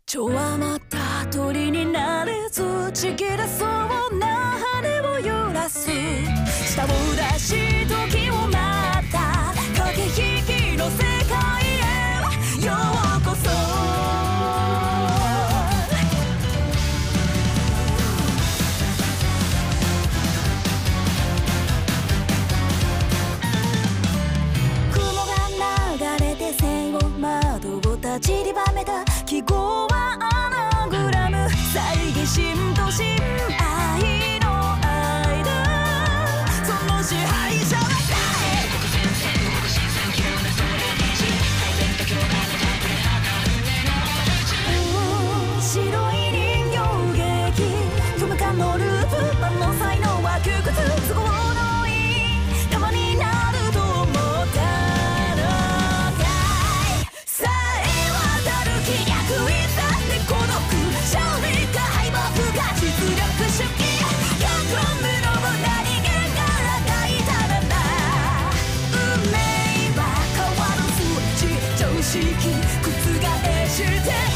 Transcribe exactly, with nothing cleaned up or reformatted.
弱まった鳥になれずちぎれそうな羽を揺らす舌を出し時を待った駆け引きの世界へようこそ雲が流れて線を窓を立ちりばめた記号はアナグラム猜疑心と心愛の間その支配者は誰白い人形劇夢かのループ万能才能は窮屈都合のいい玉になると思ったのかいさえ渡る気逆いさって孤独勝利か敗北か実力主義よく無能何気から抱いたらな運命は変わるスイッチ常識覆して